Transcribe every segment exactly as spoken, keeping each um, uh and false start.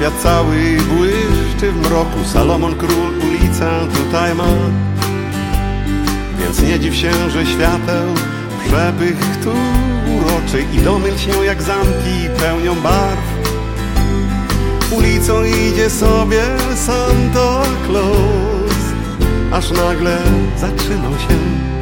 Świat cały błyszczy w mroku, Salomon król ulicę tutaj ma. Więc nie dziw się, że świateł przepych tu uroczy i domy lśnią jak zamki pełnią barw. Ulicą idzie sobie Santa Claus, aż nagle zatrzymał się,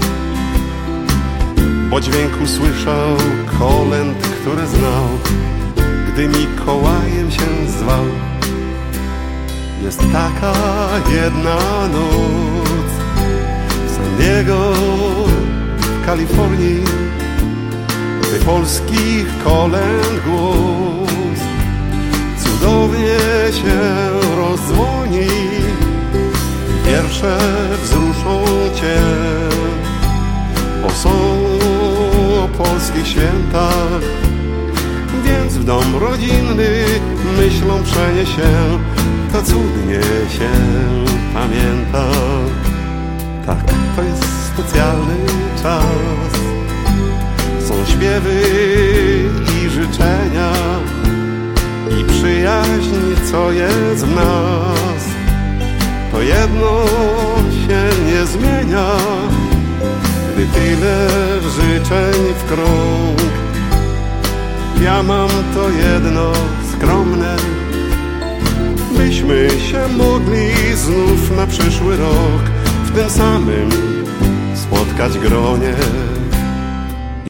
bo dźwięk usłyszał kolęd, który znał, gdy Mikołajem się zwał. Jest taka jedna noc w San Diego, w Kalifornii, gdy polskich kolęd głos cudownie się rozdzwoni. Wiersze wzruszą cię, bo są o polskich świętach, więc w dom rodzinny myślą przeniesie, to cudnie się pamięta. Tak, to jest specjalny czas, są śpiewy i życzenia i przyjaźń, co jest w nas. To jedno się nie zmienia, gdy tyle życzeń w krąg. Ja mam to jedno skromne, byśmy się mogli znów na przyszły rok w tym samym spotkać gronie.